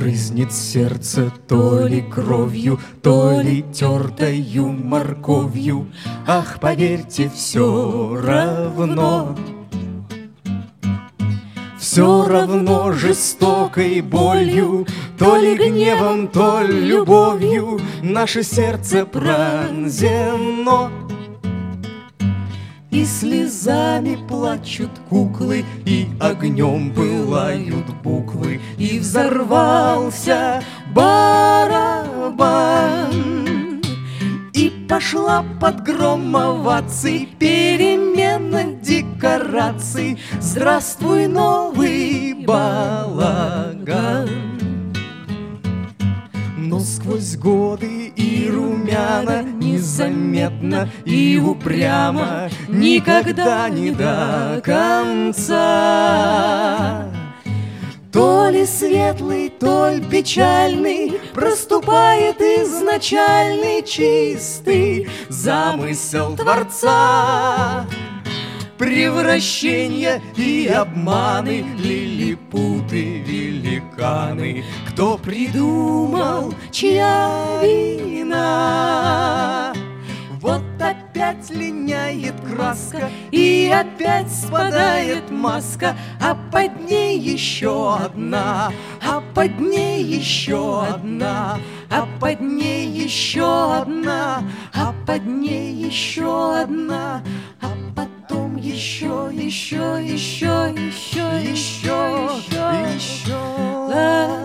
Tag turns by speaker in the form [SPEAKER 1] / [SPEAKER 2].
[SPEAKER 1] Брызнет сердце то ли кровью, то ли тертою морковью. Ах, поверьте, все равно. Все равно жестокой болью, то ли гневом, то ли любовью наше сердце пронзено. И слезами плачут куклы, и огнем пылают буквы, и взорвался барабан. И пошла под гром оваций перемена декораций. Здравствуй, новый балаган. Но сквозь годы и румяна незаметно и упрямо, никогда не до конца. То ли светлый, то ли печальный проступает изначальный чистый замысел Творца. Превращения и обманы, лилипуты, великаны. Кто придумал, чья вина? Вот опять линяет краска, и опять спадает маска, а под ней еще одна, а под ней еще одна, а под ней еще одна, а под ней еще одна, а потом еще, еще, еще, еще, еще, еще.